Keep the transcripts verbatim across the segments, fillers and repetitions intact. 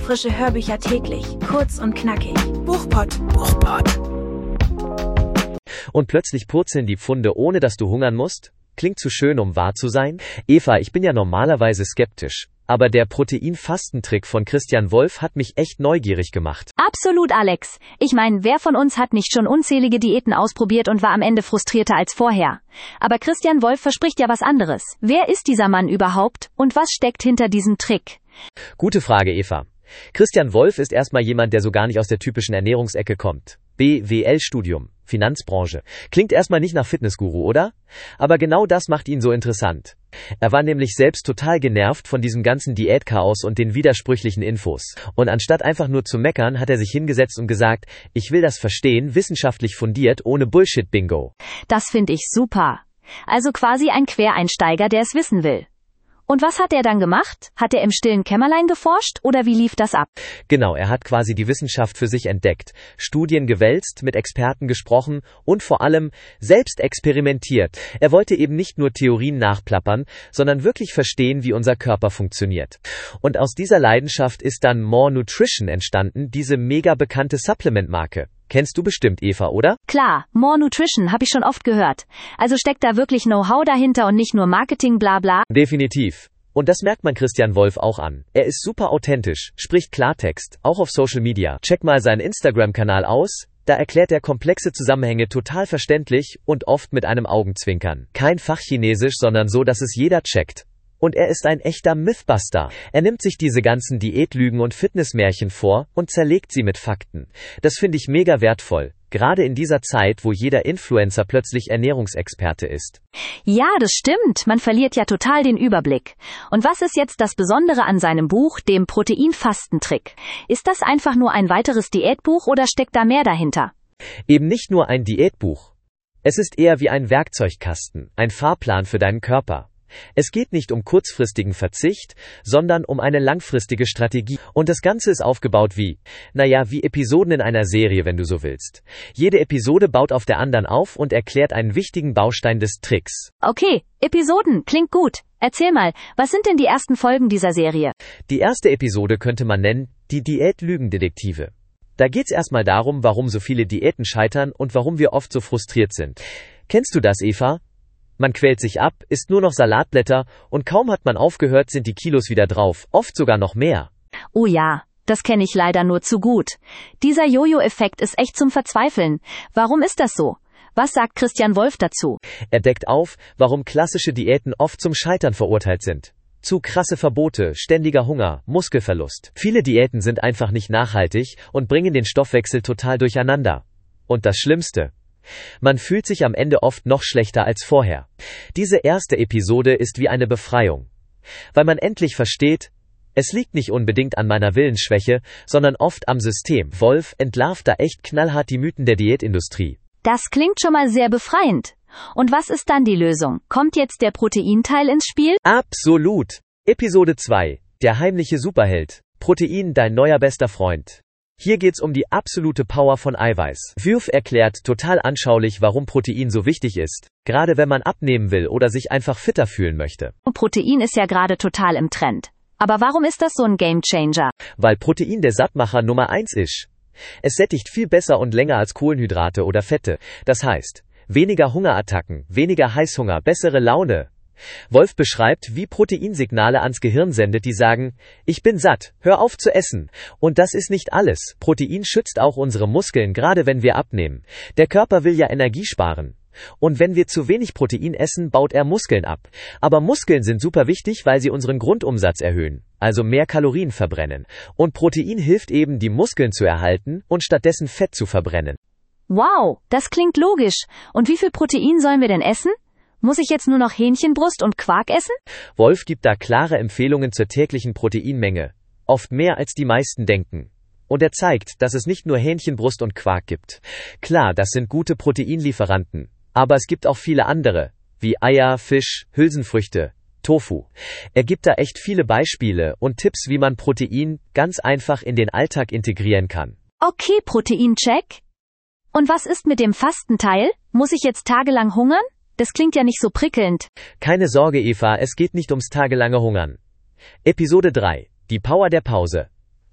Frische Hörbücher täglich, kurz und knackig. Buchpott. Buchpott. Und plötzlich purzeln die Pfunde, ohne dass du hungern musst? Klingt zu schön, um wahr zu sein? Eva, ich bin ja normalerweise skeptisch. Aber der Protein-Fastentrick von Christian Wolf hat mich echt neugierig gemacht. Absolut, Alex. Ich meine, wer von uns hat nicht schon unzählige Diäten ausprobiert und war am Ende frustrierter als vorher? Aber Christian Wolf verspricht ja was anderes. Wer ist dieser Mann überhaupt und was steckt hinter diesem Trick? Gute Frage, Eva. Christian Wolf ist erstmal jemand, der so gar nicht aus der typischen Ernährungsecke kommt. B W L-Studium, Finanzbranche. Klingt erstmal nicht nach Fitnessguru, oder? Aber genau das macht ihn so interessant. Er war nämlich selbst total genervt von diesem ganzen Diätchaos und den widersprüchlichen Infos. Und anstatt einfach nur zu meckern, hat er sich hingesetzt und gesagt, ich will das verstehen, wissenschaftlich fundiert, ohne Bullshit-Bingo. Das finde ich super. Also quasi ein Quereinsteiger, der es wissen will. Und was hat er dann gemacht? Hat er im stillen Kämmerlein geforscht oder wie lief das ab? Genau, er hat quasi die Wissenschaft für sich entdeckt, Studien gewälzt, mit Experten gesprochen und vor allem selbst experimentiert. Er wollte eben nicht nur Theorien nachplappern, sondern wirklich verstehen, wie unser Körper funktioniert. Und aus dieser Leidenschaft ist dann More Nutrition entstanden, diese mega bekannte Supplement-Marke. Kennst du bestimmt, Eva, oder? Klar, More Nutrition habe ich schon oft gehört. Also steckt da wirklich Know-how dahinter und nicht nur Marketing bla bla? Definitiv. Und das merkt man Christian Wolf auch an. Er ist super authentisch, spricht Klartext, auch auf Social Media. Check mal seinen Instagram-Kanal aus. Da erklärt er komplexe Zusammenhänge total verständlich und oft mit einem Augenzwinkern. Kein Fachchinesisch, sondern so, dass es jeder checkt. Und er ist ein echter Mythbuster. Er nimmt sich diese ganzen Diätlügen und Fitnessmärchen vor und zerlegt sie mit Fakten. Das finde ich mega wertvoll, gerade in dieser Zeit, wo jeder Influencer plötzlich Ernährungsexperte ist. Ja, das stimmt. Man verliert ja total den Überblick. Und was ist jetzt das Besondere an seinem Buch, dem Protein-Fastentrick? Ist das einfach nur ein weiteres Diätbuch oder steckt da mehr dahinter? Eben nicht nur ein Diätbuch. Es ist eher wie ein Werkzeugkasten, ein Fahrplan für deinen Körper. Es geht nicht um kurzfristigen Verzicht, sondern um eine langfristige Strategie. Und das Ganze ist aufgebaut wie, naja, wie Episoden in einer Serie, wenn du so willst. Jede Episode baut auf der anderen auf und erklärt einen wichtigen Baustein des Tricks. Okay, Episoden, klingt gut. Erzähl mal, was sind denn die ersten Folgen dieser Serie? Die erste Episode könnte man nennen, die Diät-Lügendetektive. Da geht's erstmal darum, warum so viele Diäten scheitern und warum wir oft so frustriert sind. Kennst du das, Eva? Man quält sich ab, isst nur noch Salatblätter und kaum hat man aufgehört, sind die Kilos wieder drauf, oft sogar noch mehr. Oh ja, das kenne ich leider nur zu gut. Dieser Jojo-Effekt ist echt zum Verzweifeln. Warum ist das so? Was sagt Christian Wolf dazu? Er deckt auf, warum klassische Diäten oft zum Scheitern verurteilt sind. Zu krasse Verbote, ständiger Hunger, Muskelverlust. Viele Diäten sind einfach nicht nachhaltig und bringen den Stoffwechsel total durcheinander. Und das Schlimmste: man fühlt sich am Ende oft noch schlechter als vorher. Diese erste Episode ist wie eine Befreiung. Weil man endlich versteht, es liegt nicht unbedingt an meiner Willensschwäche, sondern oft am System. Wolf entlarvt da echt knallhart die Mythen der Diätindustrie. Das klingt schon mal sehr befreiend. Und was ist dann die Lösung? Kommt jetzt der Proteinteil ins Spiel? Absolut. Episode zwei. Der heimliche Superheld. Protein, dein neuer bester Freund. Hier geht's um die absolute Power von Eiweiß. Wolf erklärt total anschaulich, warum Protein so wichtig ist, gerade wenn man abnehmen will oder sich einfach fitter fühlen möchte. Protein ist ja gerade total im Trend. Aber warum ist das so ein Gamechanger? Weil Protein der Sattmacher Nummer eins ist. Es sättigt viel besser und länger als Kohlenhydrate oder Fette. Das heißt, weniger Hungerattacken, weniger Heißhunger, bessere Laune. Wolf beschreibt, wie Proteinsignale ans Gehirn sendet, die sagen, ich bin satt, hör auf zu essen. Und das ist nicht alles. Protein schützt auch unsere Muskeln, gerade wenn wir abnehmen. Der Körper will ja Energie sparen. Und wenn wir zu wenig Protein essen, baut er Muskeln ab. Aber Muskeln sind super wichtig, weil sie unseren Grundumsatz erhöhen, also mehr Kalorien verbrennen. Und Protein hilft eben, die Muskeln zu erhalten und stattdessen Fett zu verbrennen. Wow, das klingt logisch. Und wie viel Protein sollen wir denn essen? Muss ich jetzt nur noch Hähnchenbrust und Quark essen? Wolf gibt da klare Empfehlungen zur täglichen Proteinmenge. Oft mehr als die meisten denken. Und er zeigt, dass es nicht nur Hähnchenbrust und Quark gibt. Klar, das sind gute Proteinlieferanten. Aber es gibt auch viele andere, wie Eier, Fisch, Hülsenfrüchte, Tofu. Er gibt da echt viele Beispiele und Tipps, wie man Protein ganz einfach in den Alltag integrieren kann. Okay, Proteincheck. Und was ist mit dem Fastenteil? Muss ich jetzt tagelang hungern? Das klingt ja nicht so prickelnd. Keine Sorge, Eva, es geht nicht ums tagelange Hungern. Episode drei. Die Power der Pause.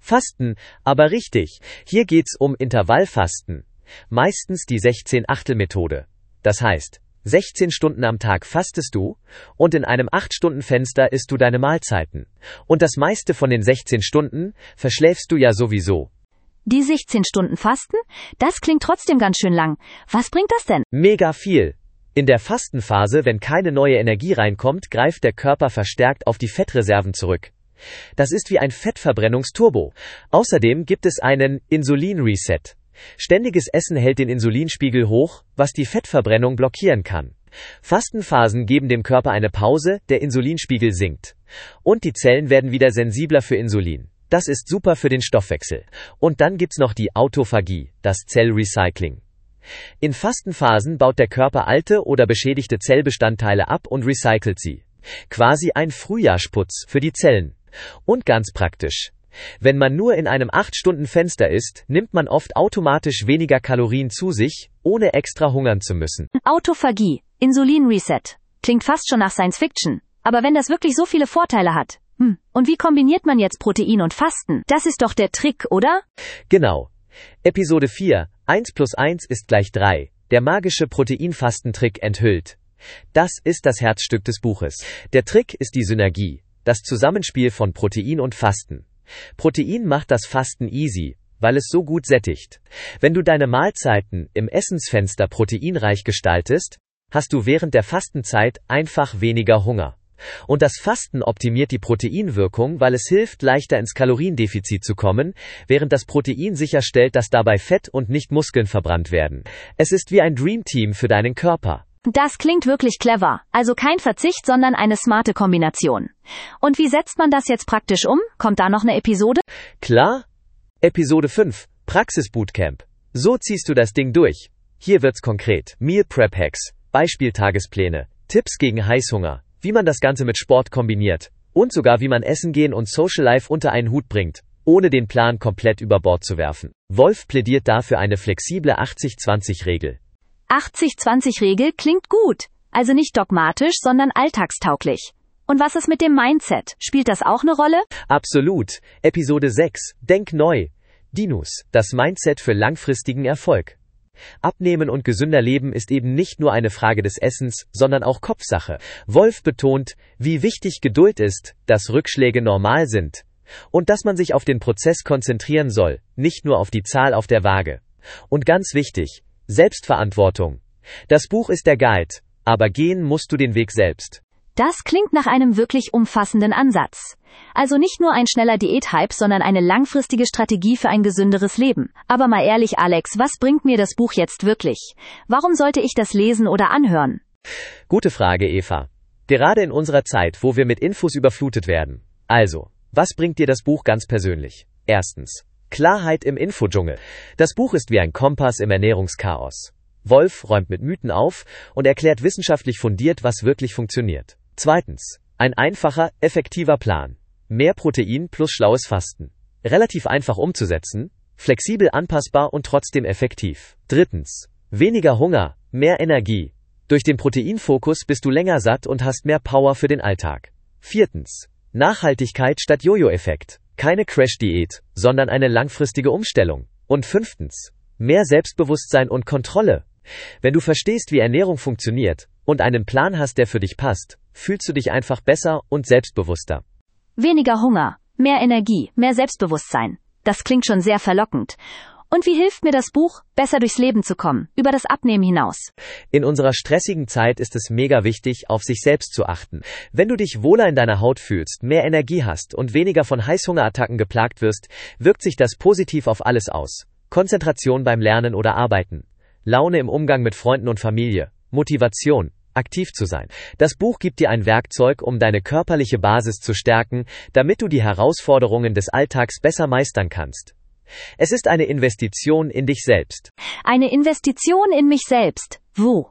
Fasten, aber richtig. Hier geht's um Intervallfasten. Meistens die sechzehn-Achtel-Methode. Das heißt, sechzehn Stunden am Tag fastest du und in einem acht Stunden Fenster isst du deine Mahlzeiten. Und das meiste von den sechzehn Stunden verschläfst du ja sowieso. Die sechzehn Stunden Fasten? Das klingt trotzdem ganz schön lang. Was bringt das denn? Mega viel. In der Fastenphase, wenn keine neue Energie reinkommt, greift der Körper verstärkt auf die Fettreserven zurück. Das ist wie ein Fettverbrennungsturbo. Außerdem gibt es einen Insulin-Reset. Ständiges Essen hält den Insulinspiegel hoch, was die Fettverbrennung blockieren kann. Fastenphasen geben dem Körper eine Pause, der Insulinspiegel sinkt. Und die Zellen werden wieder sensibler für Insulin. Das ist super für den Stoffwechsel. Und dann gibt's noch die Autophagie, das Zellrecycling. In Fastenphasen baut der Körper alte oder beschädigte Zellbestandteile ab und recycelt sie. Quasi ein Frühjahrsputz für die Zellen. Und ganz praktisch. Wenn man nur in einem acht Stunden Fenster isst, nimmt man oft automatisch weniger Kalorien zu sich, ohne extra hungern zu müssen. Autophagie, Insulin-Reset. Klingt fast schon nach Science Fiction. Aber wenn das wirklich so viele Vorteile hat. Hm. Und wie kombiniert man jetzt Protein und Fasten? Das ist doch der Trick, oder? Genau. Episode vier, eins plus eins ist gleich drei. Der magische Proteinfastentrick enthüllt. Das ist das Herzstück des Buches. Der Trick ist die Synergie, das Zusammenspiel von Protein und Fasten. Protein macht das Fasten easy, weil es so gut sättigt. Wenn du deine Mahlzeiten im Essensfenster proteinreich gestaltest, hast du während der Fastenzeit einfach weniger Hunger. Und das Fasten optimiert die Proteinwirkung, weil es hilft, leichter ins Kaloriendefizit zu kommen, während das Protein sicherstellt, dass dabei Fett und nicht Muskeln verbrannt werden. Es ist wie ein Dreamteam für deinen Körper. Das klingt wirklich clever. Also kein Verzicht, sondern eine smarte Kombination. Und wie setzt man das jetzt praktisch um? Kommt da noch eine Episode? Klar. Episode fünf. Praxis-Bootcamp. So ziehst du das Ding durch. Hier wird's konkret. Meal Prep Hacks, Beispieltagespläne, Tipps gegen Heißhunger, wie man das Ganze mit Sport kombiniert und sogar wie man Essen gehen und Social Life unter einen Hut bringt, ohne den Plan komplett über Bord zu werfen. Wolf plädiert dafür eine flexible achtzig zwanzig Regel. achtzig zwanzig Regel klingt gut. Also nicht dogmatisch, sondern alltagstauglich. Und was ist mit dem Mindset? Spielt das auch eine Rolle? Absolut. Episode sechs. Denk neu. Dinus, das Mindset für langfristigen Erfolg. Abnehmen und gesünder leben ist eben nicht nur eine Frage des Essens, sondern auch Kopfsache. Wolf betont, wie wichtig Geduld ist, dass Rückschläge normal sind. Und dass man sich auf den Prozess konzentrieren soll, nicht nur auf die Zahl auf der Waage. Und ganz wichtig, Selbstverantwortung. Das Buch ist der Guide, aber gehen musst du den Weg selbst. Das klingt nach einem wirklich umfassenden Ansatz. Also nicht nur ein schneller Diät-Hype, sondern eine langfristige Strategie für ein gesünderes Leben. Aber mal ehrlich, Alex, was bringt mir das Buch jetzt wirklich? Warum sollte ich das lesen oder anhören? Gute Frage, Eva. Gerade in unserer Zeit, wo wir mit Infos überflutet werden. Also, was bringt dir das Buch ganz persönlich? Erstens, Klarheit im Infodschungel. Das Buch ist wie ein Kompass im Ernährungschaos. Wolf räumt mit Mythen auf und erklärt wissenschaftlich fundiert, was wirklich funktioniert. Zweitens, ein einfacher, effektiver Plan. Mehr Protein plus schlaues Fasten. Relativ einfach umzusetzen, flexibel anpassbar und trotzdem effektiv. Drittens, weniger Hunger, mehr Energie. Durch den Proteinfokus bist du länger satt und hast mehr Power für den Alltag. Viertens, Nachhaltigkeit statt Jojo-Effekt. Keine Crash-Diät, sondern eine langfristige Umstellung. Und fünftens, mehr Selbstbewusstsein und Kontrolle. Wenn du verstehst, wie Ernährung funktioniert und einen Plan hast, der für dich passt, fühlst du dich einfach besser und selbstbewusster. Weniger Hunger, mehr Energie, mehr Selbstbewusstsein. Das klingt schon sehr verlockend. Und wie hilft mir das Buch, besser durchs Leben zu kommen, über das Abnehmen hinaus? In unserer stressigen Zeit ist es mega wichtig, auf sich selbst zu achten. Wenn du dich wohler in deiner Haut fühlst, mehr Energie hast und weniger von Heißhungerattacken geplagt wirst, wirkt sich das positiv auf alles aus. Konzentration beim Lernen oder Arbeiten, Laune im Umgang mit Freunden und Familie, Motivation, aktiv zu sein. Das Buch gibt dir ein Werkzeug, um deine körperliche Basis zu stärken, damit du die Herausforderungen des Alltags besser meistern kannst. Es ist eine Investition in dich selbst. Eine Investition in mich selbst. Wo?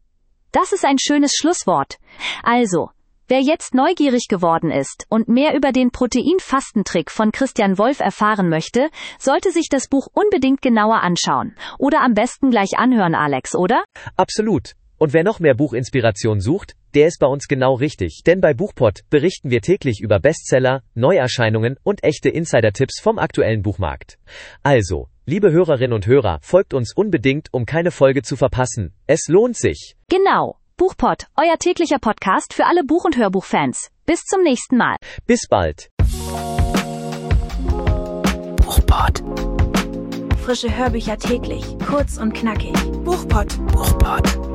Das ist ein schönes Schlusswort. Also, wer jetzt neugierig geworden ist und mehr über den Proteinfastentrick von Christian Wolf erfahren möchte, sollte sich das Buch unbedingt genauer anschauen. Oder am besten gleich anhören, Alex, oder? Absolut. Und wer noch mehr Buchinspiration sucht, der ist bei uns genau richtig, denn bei Buchpott berichten wir täglich über Bestseller, Neuerscheinungen und echte Insider-Tipps vom aktuellen Buchmarkt. Also, liebe Hörerinnen und Hörer, folgt uns unbedingt, um keine Folge zu verpassen. Es lohnt sich. Genau. Buchpott, euer täglicher Podcast für alle Buch- und Hörbuchfans. Bis zum nächsten Mal. Bis bald. Buchpott. Frische Hörbücher täglich, kurz und knackig. Buchpott. Buchpott.